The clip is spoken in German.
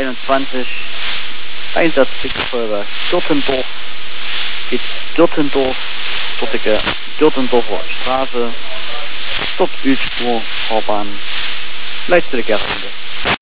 21, Einsatzweg Feuerwehr Dürtendorf, geht Dürtendorf, dortige Dürtendorfer Straße, dort Ölspur, Fahrbahn, Leitstelle Gerlinde.